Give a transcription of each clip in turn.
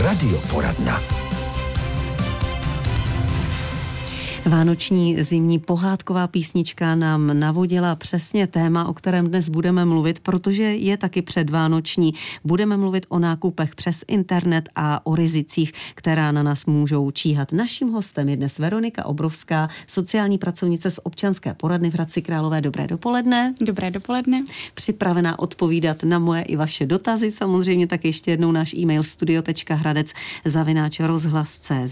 Radioporadna. Vánoční zimní pohádková písnička nám navodila přesně téma, o kterém dnes budeme mluvit, protože je taky předvánoční. Budeme mluvit o nákupech přes internet a o rizicích, která na nás můžou číhat. Naším hostem je dnes Veronika Obrovská, sociální pracovnice z občanské poradny v Hradci Králové. Dobré dopoledne. Dobré dopoledne. Připravená odpovídat na moje i vaše dotazy. Samozřejmě tak ještě jednou náš e-mail studio.hradec@rozhlas.cz.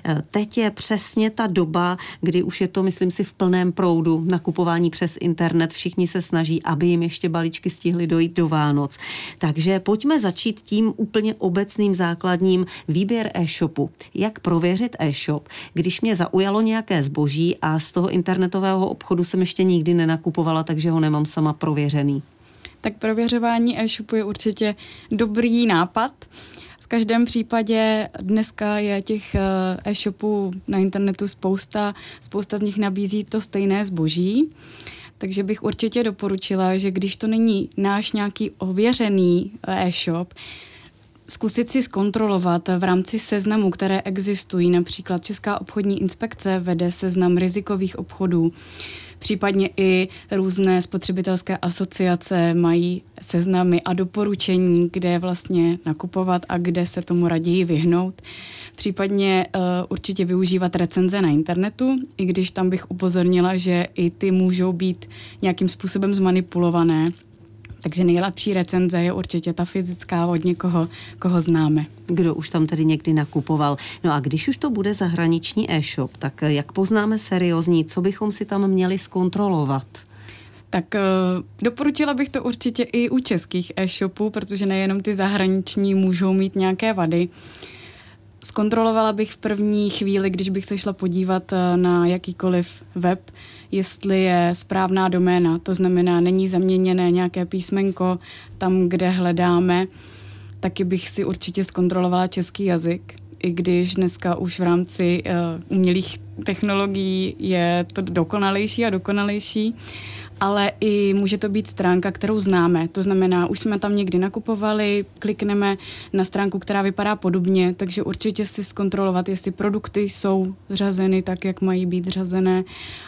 Teď je přesně ta doba, kdy už je to, myslím si, v plném proudu nakupování přes internet. Všichni se snaží, aby jim ještě balíčky stihly dojít do Vánoc. Takže pojďme začít tím úplně obecným základním výběr e-shopu. Jak prověřit e-shop, když mě zaujalo nějaké zboží a z toho internetového obchodu jsem ještě nikdy nenakupovala, takže ho nemám sama prověřený? Tak prověřování e-shopu je určitě dobrý nápad. V každém případě dneska je těch e-shopů na internetu spousta z nich nabízí to stejné zboží, takže bych určitě doporučila, že když to není náš nějaký ověřený e-shop, zkusit si zkontrolovat v rámci seznamů, které existují. Například Česká obchodní inspekce vede seznam rizikových obchodů. Případně i různé spotřebitelské asociace mají seznamy a doporučení, kde vlastně nakupovat a kde se tomu raději vyhnout. Případně určitě využívat recenze na internetu, i když tam bych upozornila, že i ty můžou být nějakým způsobem zmanipulované. Takže nejlepší recenze je určitě ta fyzická od někoho, koho známe. Kdo už tam tedy někdy nakupoval. No a když už to bude zahraniční e-shop, tak jak poznáme seriózní, co bychom si tam měli zkontrolovat? Tak doporučila bych to určitě i u českých e-shopů, protože nejenom ty zahraniční můžou mít nějaké vady. Zkontrolovala bych v první chvíli, když bych se šla podívat na jakýkoliv web, jestli je správná doména, to znamená, není zaměněné nějaké písmenko tam, kde hledáme, taky bych si určitě zkontrolovala český jazyk, i když dneska už v rámci umělých technologií je to dokonalejší a dokonalejší, ale i může to být stránka, kterou známe. To znamená, už jsme tam někdy nakupovali, klikneme na stránku, která vypadá podobně, takže určitě si zkontrolovat, jestli produkty jsou řazeny tak, jak mají být řazené,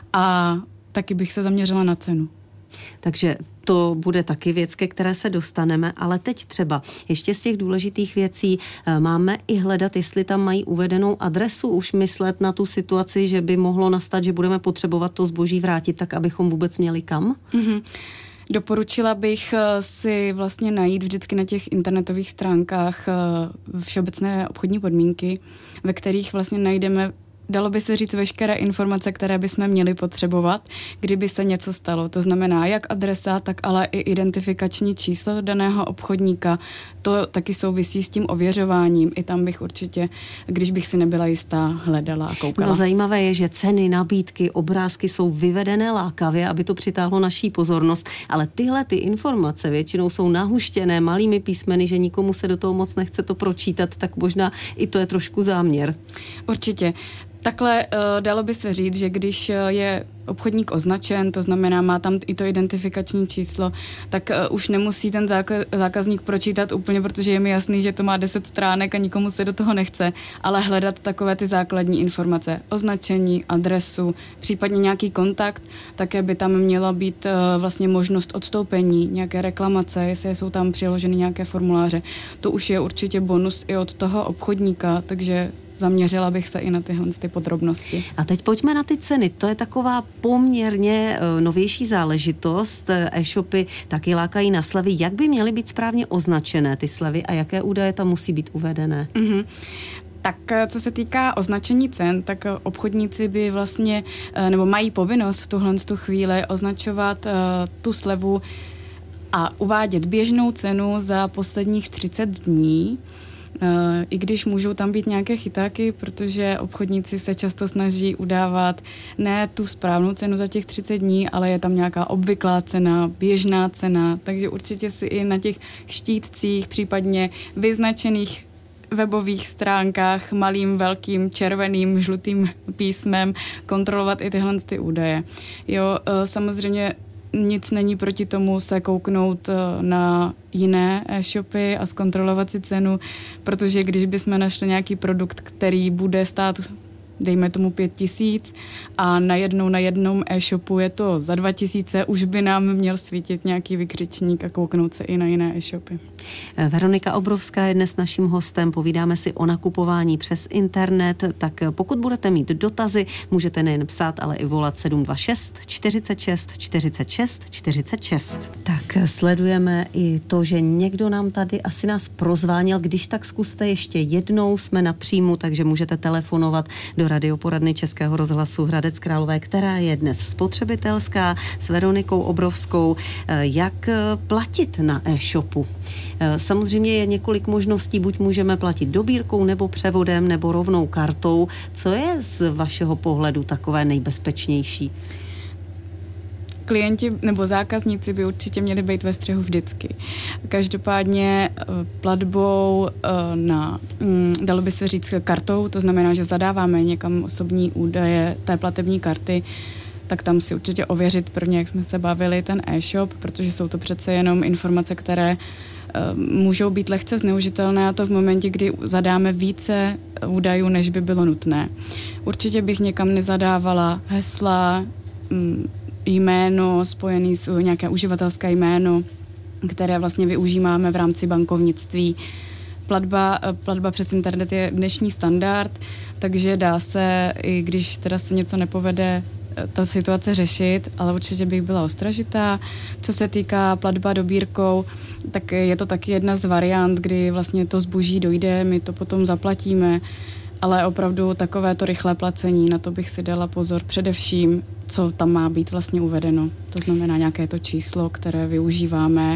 a taky bych se zaměřila na cenu. Takže to bude taky věc, ke které se dostaneme, ale teď třeba ještě z těch důležitých věcí máme i hledat, jestli tam mají uvedenou adresu, už myslet na tu situaci, že by mohlo nastat, že budeme potřebovat to zboží vrátit, tak abychom vůbec měli kam? Mm-hmm. Doporučila bych si vlastně najít vždycky na těch internetových stránkách všeobecné obchodní podmínky, ve kterých vlastně najdeme, dalo by se říct, veškeré informace, které bychom měli potřebovat, kdyby se něco stalo. To znamená jak adresa, tak ale i identifikační číslo daného obchodníka. To taky souvisí s tím ověřováním. I tam bych určitě, když bych si nebyla jistá, hledala a koukala. No zajímavé je, že ceny, nabídky, obrázky jsou vyvedené lákavě, aby to přitáhlo naší pozornost, ale tyhle ty informace většinou jsou nahuštěné malými písmeny, že nikomu se do toho moc nechce to pročítat, tak možná i to je trošku záměr. Určitě. Takhle dalo by se říct, že když je obchodník označen, to znamená, má tam i to identifikační číslo, tak už nemusí ten zákazník pročítat úplně, protože je mi jasný, že to má 10 stránek a nikomu se do toho nechce, ale hledat takové ty základní informace, označení, adresu, případně nějaký kontakt, také by tam měla být vlastně možnost odstoupení, nějaké reklamace, jestli jsou tam přiloženy nějaké formuláře. To už je určitě bonus i od toho obchodníka, takže zaměřila bych se i na tyhle podrobnosti. A teď pojďme na ty ceny. To je taková poměrně novější záležitost. E-shopy taky lákají na slevy. Jak by měly být správně označené ty slevy a jaké údaje tam musí být uvedené? Mm-hmm. Tak co se týká označení cen, tak obchodníci by vlastně, nebo mají povinnost v tuhle chvíli označovat tu slevu a uvádět běžnou cenu za posledních 30 dní. I když můžou tam být nějaké chytáky, protože obchodníci se často snaží udávat ne tu správnou cenu za těch 30 dní, ale je tam nějaká obvyklá cena, běžná cena, takže určitě si i na těch štítcích, případně vyznačených webových stránkách malým, velkým, červeným, žlutým písmem kontrolovat i tyhle ty údaje. Jo, samozřejmě nic není proti tomu se kouknout na jiné e-shopy a zkontrolovat si cenu, protože když bychom našli nějaký produkt, který bude stát dejme tomu 5 000 a najednou na jednom e-shopu je to za 2 000, už by nám měl svítit nějaký vykřičník a kouknout se i na jiné e-shopy. Veronika Obrovská je dnes naším hostem, povídáme si o nakupování přes internet, tak pokud budete mít dotazy, můžete nejen psát, ale i volat 726 46 46 46. Tak sledujeme i to, že někdo nám tady asi nás prozvánil, když tak zkuste ještě jednou, jsme na příjmu, takže můžete telefonovat do radioporadny Českého rozhlasu Hradec Králové, která je dnes spotřebitelská, s Veronikou Obrovskou. Jak platit na e-shopu? Samozřejmě je několik možností, buď můžeme platit dobírkou, nebo převodem, nebo rovnou kartou. Co je z vašeho pohledu takové nejbezpečnější? Klienti nebo zákazníci by určitě měli být ve střehu vždycky. Každopádně platbou dalo by se říct kartou, to znamená, že zadáváme někam osobní údaje té platební karty, tak tam si určitě ověřit prvně, jak jsme se bavili, ten e-shop, protože jsou to přece jenom informace, které můžou být lehce zneužitelné, a to v momentě, kdy zadáme více údajů, než by bylo nutné. Určitě bych někam nezadávala hesla, jméno spojený s nějaké uživatelské jméno, které vlastně využíváme v rámci bankovnictví. Platba přes internet je dnešní standard, takže dá se, i když teda se něco nepovede, ta situace řešit, ale určitě bych byla ostražitá. Co se týká platba dobírkou, tak je to taky jedna z variant, kdy vlastně to zboží dojde, my to potom zaplatíme, ale opravdu takové to rychlé placení, na to bych si dala pozor především, co tam má být vlastně uvedeno. To znamená nějaké to číslo, které využíváme,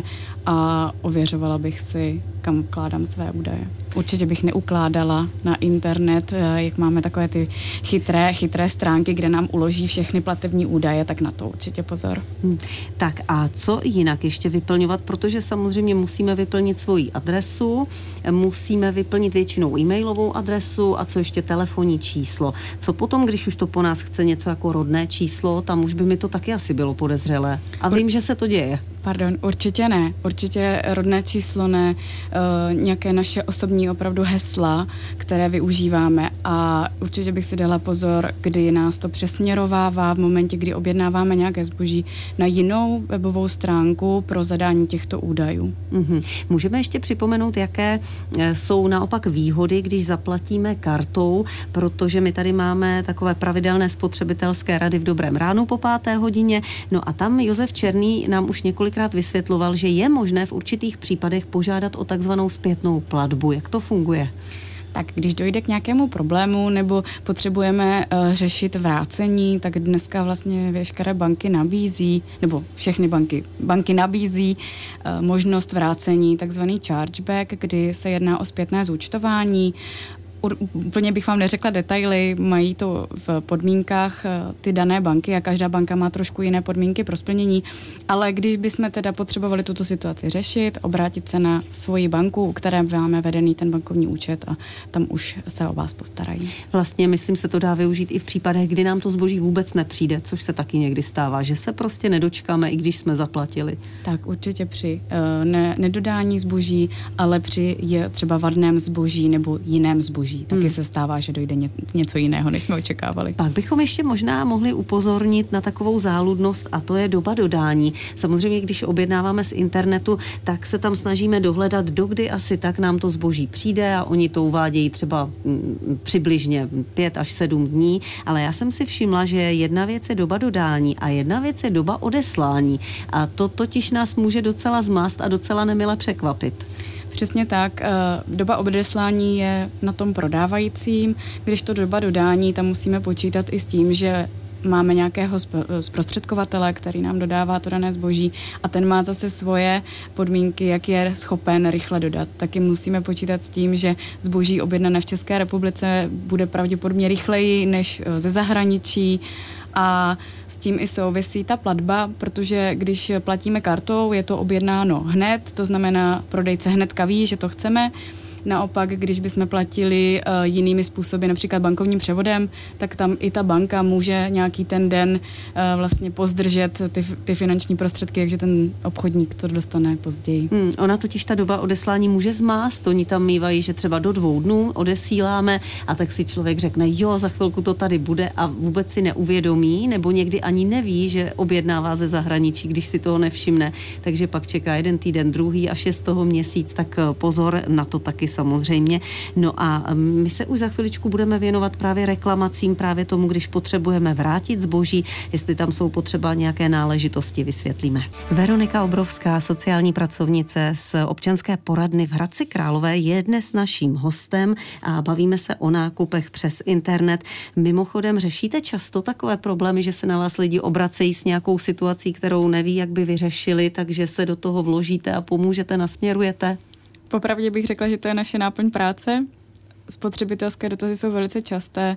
a ověřovala bych si, kam vkládám své údaje. Určitě bych neukládala na internet, jak máme takové ty chytré stránky, kde nám uloží všechny platební údaje, tak na to určitě pozor. Tak a co jinak ještě vyplňovat, protože samozřejmě musíme vyplnit svoji adresu, musíme vyplnit většinou e-mailovou adresu a co ještě telefonní číslo. Co potom, když už to po nás chce něco jako rodné číslo, tam už by mi to taky asi bylo podezřelé. A vím, že se to děje. Pardon, určitě ne. Určitě rodné číslo ne, nějaké naše osobní opravdu hesla, které využíváme, a určitě bych si dala pozor, kdy nás to přesměrovává v momentě, kdy objednáváme nějaké zboží na jinou webovou stránku pro zadání těchto údajů. Můžeme ještě připomenout, jaké jsou naopak výhody, když zaplatíme kartou, protože my tady máme takové pravidelné spotřebitelské rady v dobrém ránu po 5. hodině. No a tam Josef Černý nám už několikrát vysvětloval, že je možné v určitých případech požádat o takzvanou zpětnou platbu. Jak to funguje? Tak když dojde k nějakému problému nebo potřebujeme řešit vrácení, tak dneska vlastně veškeré banky nabízí, nebo všechny banky nabízí možnost vrácení, takzvaný chargeback, kdy se jedná o zpětné zúčtování. Úplně bych vám neřekla detaily, mají to v podmínkách ty dané banky a každá banka má trošku jiné podmínky pro splnění, ale když bychom teda potřebovali tuto situaci řešit, obrátit se na svoji banku, u které máme vedený ten bankovní účet, a tam už se o vás postarají. Vlastně myslím, se to dá využít i v případech, kdy nám to zboží vůbec nepřijde, což se taky někdy stává, že se prostě nedočkáme, i když jsme zaplatili. Tak určitě při nedodání zboží, ale při třeba vadném zboží nebo jiném zboží. Taky se stává, že dojde něco jiného, než jsme očekávali. Pak bychom ještě možná mohli upozornit na takovou záludnost, a to je doba dodání. Samozřejmě, když objednáváme z internetu, tak se tam snažíme dohledat, dokdy asi tak nám to zboží přijde, a oni to uvádějí třeba přibližně 5 až 7 dní, ale já jsem si všimla, že jedna věc je doba dodání a jedna věc je doba odeslání. A to totiž nás může docela zmást a docela nemile překvapit. Přesně tak. Doba odeslání je na tom prodávajícím, když to doba dodání, tam musíme počítat i s tím, že máme nějakého zprostředkovatele, který nám dodává to dané zboží, a ten má zase svoje podmínky, jak je schopen rychle dodat. Taky musíme počítat s tím, že zboží objednané v České republice bude pravděpodobně rychleji než ze zahraničí, a s tím i souvisí ta platba, protože když platíme kartou, je to objednáno hned, to znamená, prodejce hnedka ví, že to chceme, Naopak, když bychom platili jinými způsoby, například bankovním převodem, tak tam i ta banka může nějaký ten den vlastně pozdržet ty finanční prostředky, takže ten obchodník to dostane později. Ona totiž ta doba odeslání může zmást. Oni tam mývají, že třeba do 2 dnů odesíláme a tak si člověk řekne, jo, za chvilku to tady bude a vůbec si neuvědomí, nebo někdy ani neví, že objednává ze zahraničí, když si toho nevšimne. Takže pak čeká 1 týden, druhý až je z toho měsíc, tak pozor na to taky samozřejmě. No a my se už za chviličku budeme věnovat právě reklamacím, právě tomu, když potřebujeme vrátit zboží, jestli tam jsou potřeba nějaké náležitosti, vysvětlíme. Veronika Obrovská, sociální pracovnice z občanské poradny v Hradci Králové, je dnes naším hostem a bavíme se o nákupech přes internet. Mimochodem, řešíte často takové problémy, že se na vás lidi obracejí s nějakou situací, kterou neví, jak by vyřešili, takže se do toho vložíte a pomůžete, nasměrujete? Popravdě bych řekla, že to je naše náplň práce. Spotřebitelské dotazy jsou velice časté.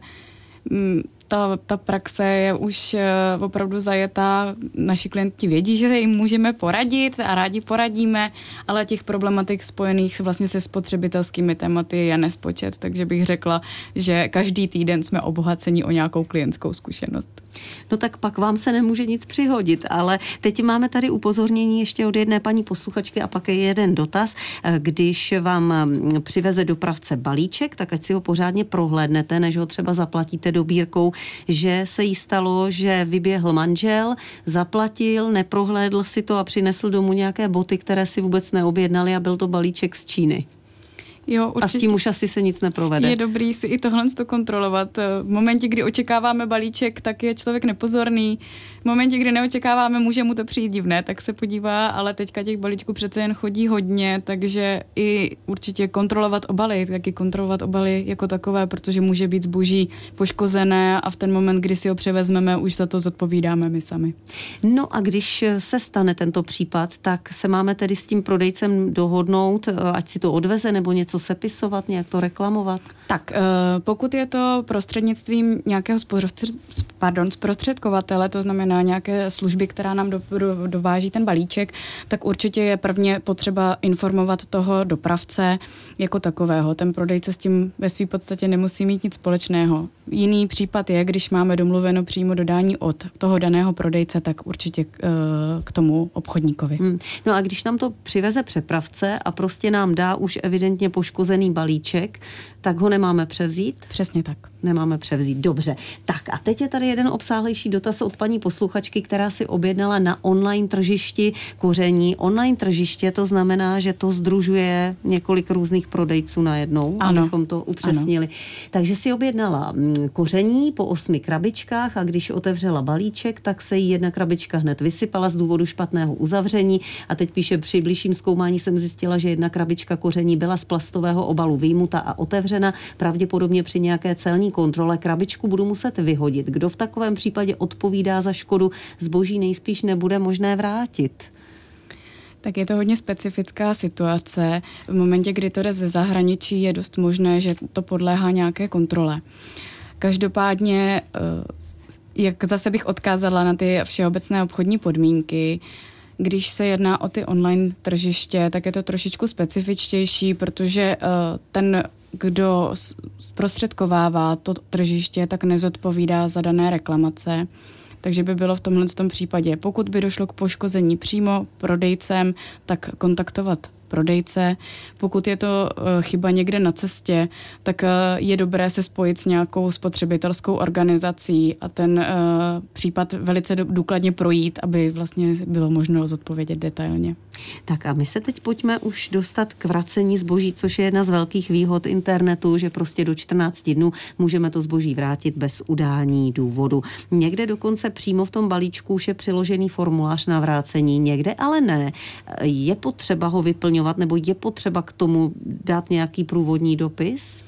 Ta praxe je už opravdu zajetá. Naši klienti vědí, že jim můžeme poradit a rádi poradíme, ale těch problematik spojených vlastně se spotřebitelskými tématy je nespočet, takže bych řekla, že každý týden jsme obohaceni o nějakou klientskou zkušenost. No tak pak vám se nemůže nic přihodit, ale teď máme tady upozornění ještě od jedné paní posluchačky a pak je jeden dotaz. Když vám přiveze dopravce balíček, tak ať si ho pořádně prohlédnete, než ho třeba zaplatíte dobírkou, že se jí stalo, že vyběhl manžel, zaplatil, neprohlédl si to a přinesl domů nějaké boty, které si vůbec neobjednali a byl to balíček z Číny. Jo, a s tím už asi se nic neprovede. Je dobrý si i tohle kontrolovat. V momentě, kdy očekáváme balíček, tak je člověk nepozorný. V momentě, kdy neočekáváme, může mu to přijít divné, tak se podívá, ale teďka těch balíčků přece jen chodí hodně, takže i určitě kontrolovat obaly, taky kontrolovat obaly jako takové, protože může být zboží poškozené a v ten moment, kdy si ho převezmeme, už za to zodpovídáme my sami. No a když se stane tento případ, tak se máme tedy s tím prodejcem dohodnout, ať si to odveze nebo něco sepisovat, nějak to reklamovat? Tak, pokud je to prostřednictvím nějakého zprostředkovatele, to znamená nějaké služby, která nám dováží ten balíček, tak určitě je prvně potřeba informovat toho dopravce jako takového. Ten prodejce s tím ve své podstatě nemusí mít nic společného. Jiný případ je, když máme domluveno přímo dodání od toho daného prodejce, tak určitě k tomu obchodníkovi. No a když nám to přiveze přepravce a prostě nám dá už evidentně poškozený balíček, tak ho nemáme převzít? Přesně tak. Nemáme převzít, dobře. Tak a teď je tady jeden obsáhlejší dotaz od paní posluchačky, která si objednala na online tržišti koření. Online tržiště, to znamená, že to sdružuje několik různých prodejců najednou, abychom to upřesnili. Ano. Takže si objednala koření po 8 krabičkách a když otevřela balíček, tak se jí 1 krabička hned vysypala z důvodu špatného uzavření a teď píše, při bližším zkoumání jsem zjistila, že 1 krabička koření byla z plastového obalu vyjmuta a otevřena, pravděpodobně při nějaké celní kontrole krabičku budu muset vyhodit. Kdo v takovém případě odpovídá za škodu? Zboží nejspíš nebude možné vrátit. Tak je to hodně specifická situace. V momentě, kdy to jde ze zahraničí, je dost možné, že to podléhá nějaké kontrole. Každopádně, jak zase bych odkázala na ty všeobecné obchodní podmínky, když se jedná o ty online tržiště, tak je to trošičku specifičtější, protože ten, kdo zprostředkovává to tržiště, tak nezodpovídá za dané reklamace. Takže by bylo v tomhle případě, pokud by došlo k poškození přímo prodejcem, tak kontaktovat prodejce. Pokud je to chyba někde na cestě, tak je dobré se spojit s nějakou spotřebitelskou organizací a ten případ velice důkladně projít, aby vlastně bylo možno zodpovědět detailně. Tak a my se teď pojďme už dostat k vracení zboží, což je jedna z velkých výhod internetu, že prostě do 14 dnů můžeme to zboží vrátit bez udání důvodu. Někde dokonce přímo v tom balíčku už je přiložený formulář na vrácení, někde ale ne. Je potřeba ho vyplňovat nebo je potřeba k tomu dát nějaký průvodní dopis?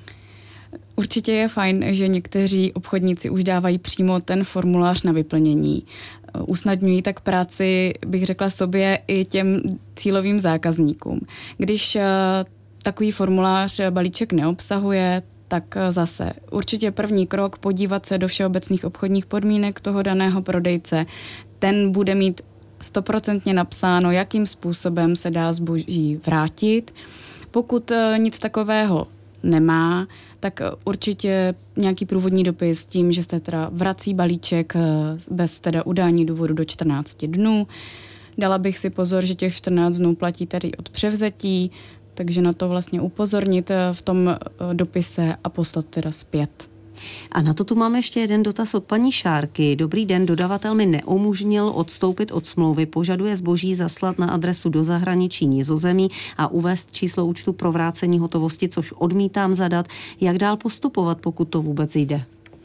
Určitě je fajn, že někteří obchodníci už dávají přímo ten formulář na vyplnění. Usnadňují tak práci, bych řekla sobě, i těm cílovým zákazníkům. Když takový formulář balíček neobsahuje, tak zase určitě první krok podívat se do všeobecných obchodních podmínek toho daného prodejce. Ten bude mít 100% napsáno, jakým způsobem se dá zboží vrátit. Pokud nic takového nemá, tak určitě nějaký průvodní dopis s tím, že jste teda vrací balíček bez teda udání důvodu do 14 dnů. Dala bych si pozor, že těch 14 dnů platí tady od převzetí, takže na to vlastně upozornit v tom dopise a poslat teda zpět. A na to tu máme ještě jeden dotaz od paní Šárky. Dobrý den, dodavatel mi neumožnil odstoupit od smlouvy, požaduje zboží zaslat na adresu do zahraničí Nizozemí a uvést číslo účtu pro vrácení hotovosti, což odmítám zadat. Jak dál postupovat, pokud to vůbec jde?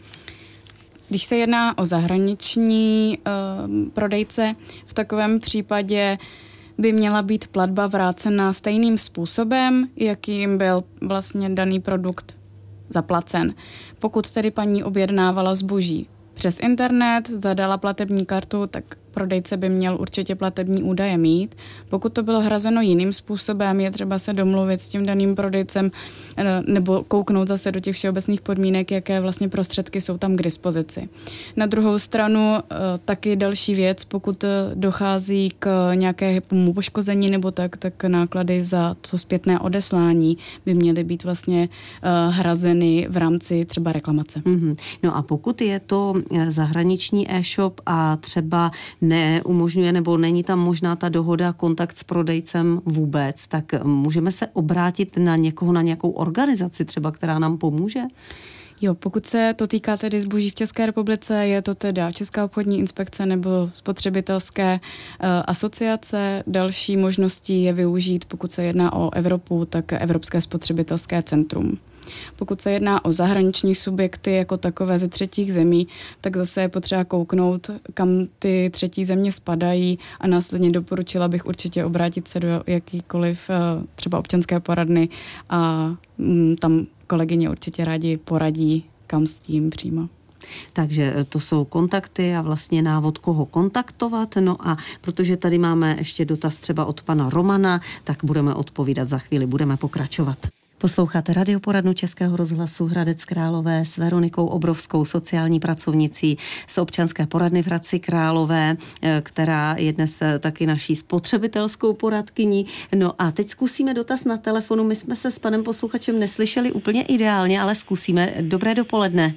Když se jedná o zahraniční prodejce, v takovém případě by měla být platba vrácena stejným způsobem, jakým byl vlastně daný produkt zaplacen. Pokud tedy paní objednávala zboží přes internet, zadala platební kartu, tak prodejce by měl určitě platební údaje mít. Pokud to bylo hrazeno jiným způsobem, je třeba se domluvit s tím daným prodejcem nebo kouknout zase do těch všeobecných podmínek, jaké vlastně prostředky jsou tam k dispozici. Na druhou stranu taky další věc, pokud dochází k nějakému poškození nebo tak náklady za to zpětné odeslání by měly být vlastně hrazeny v rámci třeba reklamace. Mm-hmm. No a pokud je to zahraniční e-shop a třeba neumožňuje nebo není tam možná ta dohoda, kontakt s prodejcem vůbec, tak můžeme se obrátit na někoho, na nějakou organizaci třeba, která nám pomůže? Jo, pokud se to týká tedy zboží v České republice, je to teda Česká obchodní inspekce nebo spotřebitelské asociace. Další možností je využít, pokud se jedná o Evropu, tak Evropské spotřebitelské centrum. Pokud se jedná o zahraniční subjekty jako takové ze třetích zemí, tak zase je potřeba kouknout, kam ty třetí země spadají a následně doporučila bych určitě obrátit se do jakýkoliv třeba občanské poradny a tam kolegyně určitě rádi poradí, kam s tím přímo. Takže to jsou kontakty a vlastně návod, koho kontaktovat. No a protože tady máme ještě dotaz třeba od pana Romana, tak budeme odpovídat za chvíli, budeme pokračovat. Posloucháte radioporadnu Českého rozhlasu Hradec Králové s Veronikou Obrovskou, sociální pracovnicí z občanské poradny v Hradci Králové, která je dnes taky naší spotřebitelskou poradkyní. No a teď zkusíme dotaz na telefonu. My jsme se s panem posluchačem neslyšeli úplně ideálně, ale zkusíme. Dobré dopoledne.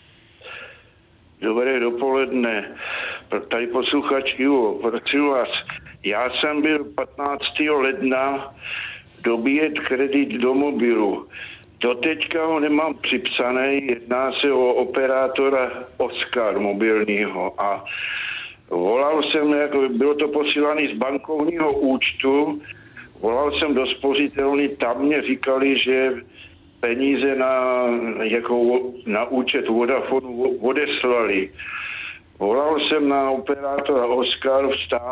Dobré dopoledne. Tady posluchač Ivo, prosím vás. Já jsem byl 15. ledna dobíjet kredit do mobilu. Doteďka ho nemám připsaný, jedná se o operátora Oscar mobilního a volal jsem, bylo to posílané z bankovního účtu, volal jsem do spořitelny, tam mě říkali, že peníze na účet Vodafonu odeslali. Volal jsem na operátora Oscar,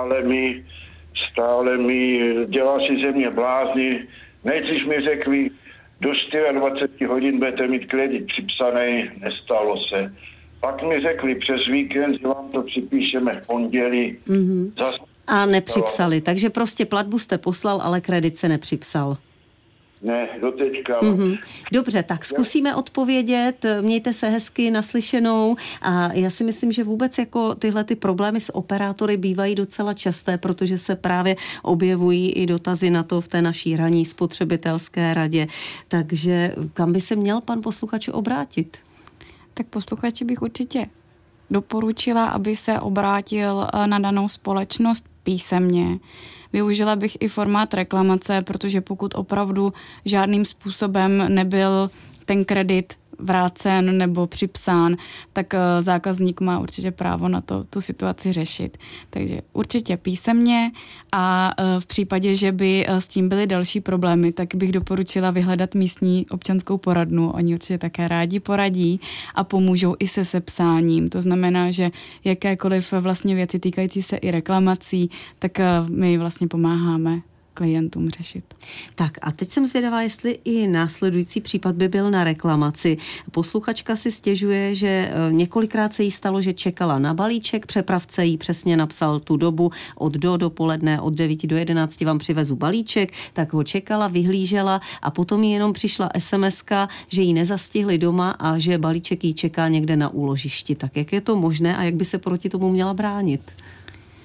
stále mi dělá si ze mě blázny. Nejdřív mi řekli, do 24 hodin budete mít kredit připsaný, nestalo se. Pak mi řekli přes víkend, že vám to připíšeme v pondělí. Mm-hmm. A nepřipsali, takže prostě platbu jste poslal, ale kredit se nepřipsal. Ne, doteďka. Mm-hmm. Dobře, tak zkusíme odpovědět, mějte se hezky, naslyšenou a já si myslím, že vůbec jako tyhle ty problémy s operátory bývají docela časté, protože se právě objevují i dotazy na to v té naší ranní spotřebitelské radě. Takže kam by se měl pan posluchač obrátit? Tak posluchači bych určitě doporučila, aby se obrátil na danou společnost písemně. Využila bych i formát reklamace, protože pokud opravdu žádným způsobem nebyl ten kredit vrácen nebo připsán, tak zákazník má určitě právo na to tu situaci řešit. Takže určitě písemně a v případě, že by s tím byly další problémy, tak bych doporučila vyhledat místní občanskou poradnu. Oni určitě také rádi poradí a pomůžou i se sepsáním. To znamená, že jakékoliv vlastně věci týkající se i reklamací, tak my vlastně pomáháme klientům řešit. Tak a teď jsem zvědavá, jestli i následující případ by byl na reklamaci. Posluchačka si stěžuje, že několikrát se jí stalo, že čekala na balíček, přepravce jí přesně napsal tu dobu od do dopoledne, od 9 do 11 vám přivezu balíček, tak ho čekala, vyhlížela a potom jí jenom přišla SMS-ka, že ji nezastihli doma a že balíček jí čeká někde na úložišti. Tak jak je to možné a jak by se proti tomu měla bránit?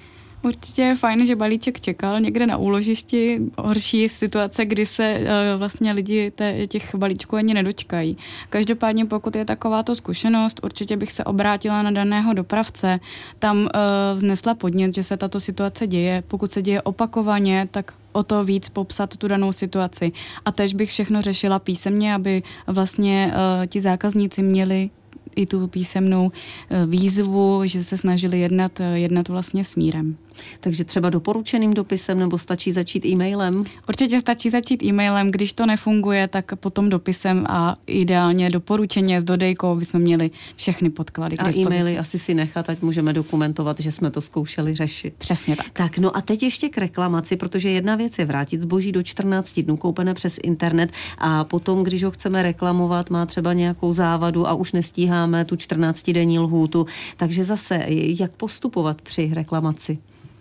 Určitě je fajn, že balíček čekal někde na úložišti. Horší situace, kdy se vlastně lidi těch balíčků ani nedočkají. Každopádně pokud je takováto zkušenost, určitě bych se obrátila na daného dopravce. Tam vznesla podnět, že se tato situace děje. Pokud se děje opakovaně, tak o to víc popsat tu danou situaci. A též bych všechno řešila písemně, aby vlastně ti zákazníci měli i tu písemnou výzvu, že se snažili jednat vlastně s mírem. Takže třeba doporučeným dopisem nebo stačí začít e-mailem? Určitě stačí začít e-mailem, když to nefunguje, tak potom dopisem a ideálně doporučeně s dodejkou bychom měli všechny podklady k dispozici. A e-maily asi si nechat, ať můžeme dokumentovat, že jsme to zkoušeli řešit. Přesně tak. Tak, no a teď ještě k reklamaci, protože jedna věc je vrátit zboží do 14 dnů koupené přes internet a potom, když ho chceme reklamovat, má třeba nějakou závadu a už nestíháme tu 14denní lhůtu. Takže zase, jak postupovat při reklamaci?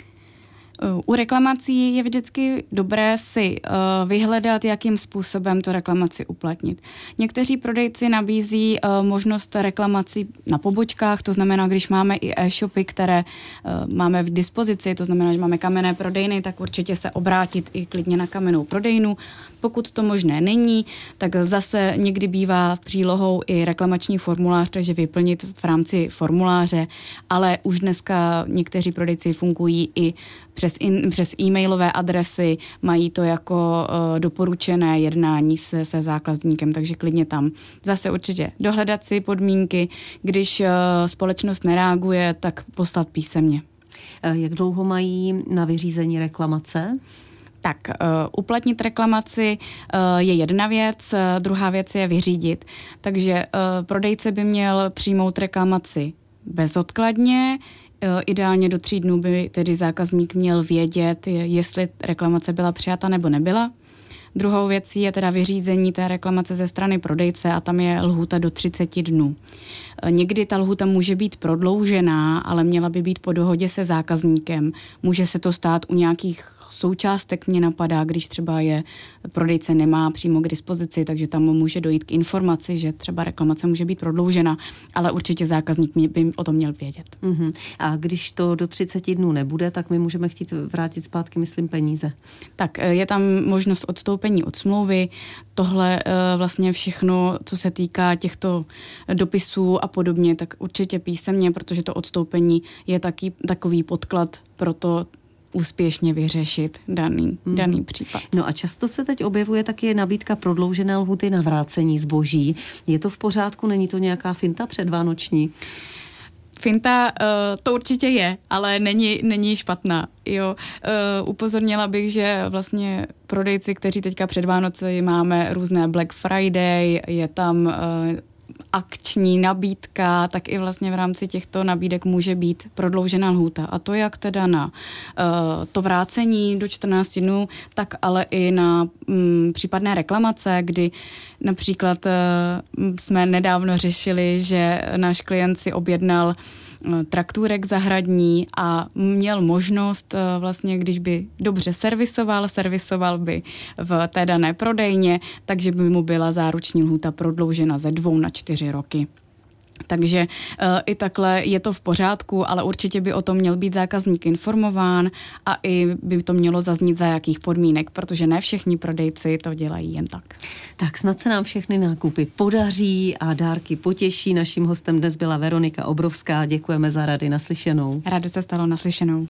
U reklamací je vždycky dobré si vyhledat, jakým způsobem tu reklamaci uplatnit. Někteří prodejci nabízí možnost reklamací na pobočkách, to znamená, když máme i e-shopy, které máme v dispozici, to znamená, že máme kamenné prodejny, tak určitě se obrátit i klidně na kamennou prodejnu. Pokud to možné není, tak zase někdy bývá přílohou i reklamační formulář, takže vyplnit v rámci formuláře, ale už dneska někteří prodejci fungují i přes e-mailové adresy, mají to jako doporučené jednání se zákazníkem, takže klidně tam. Zase určitě dohledat si podmínky, když společnost nereaguje, tak poslat písemně. Jak dlouho mají na vyřízení reklamace? Tak uplatnit reklamaci je jedna věc, druhá věc je vyřídit. Takže prodejce by měl přijmout reklamaci bezodkladně, ideálně do 3 dnů by tedy zákazník měl vědět, jestli reklamace byla přijata nebo nebyla. Druhou věcí je teda vyřízení té reklamace ze strany prodejce a tam je lhůta do 30 dnů. Někdy ta lhůta může být prodloužená, ale měla by být po dohodě se zákazníkem. Může se to stát u nějakých součástek, mě napadá, když třeba je prodejce nemá přímo k dispozici, takže tam může dojít k informaci, že třeba reklamace může být prodloužena, ale určitě zákazník by o tom měl vědět. A když to do 30 dnů nebude, tak my můžeme chtít vrátit zpátky, myslím, peníze. Tak je tam možnost odstoupení od smlouvy. Tohle vlastně všechno, co se týká těchto dopisů a podobně, tak určitě písemně, protože to odstoupení je takový podklad pro to úspěšně vyřešit daný případ. No a často se teď objevuje taky nabídka prodloužené lhůty na vrácení zboží. Je to v pořádku? Není to nějaká finta předvánoční? Finta to určitě je, ale není špatná. Jo, upozornila bych, že vlastně prodejci, kteří teďka před Vánoci máme různé Black Friday, je tam akční nabídka, tak i vlastně v rámci těchto nabídek může být prodloužena lhůta. A to jak teda na to vrácení do 14 dnů, tak ale i na případné reklamace, kdy například jsme nedávno řešili, že náš klient si objednal traktůrek zahradní a měl možnost vlastně, když by dobře servisoval by v té dané prodejně, takže by mu byla záruční lhůta prodloužena ze 2 na 4 roky. Takže i takhle je to v pořádku, ale určitě by o tom měl být zákazník informován a i by to mělo zaznít za jakých podmínek, protože ne všichni prodejci to dělají jen tak. Tak snad se nám všechny nákupy podaří a dárky potěší. Naším hostem dnes byla Veronika Obrovská. Děkujeme za rady, naslyšenou. Rádo se stalo, naslyšenou.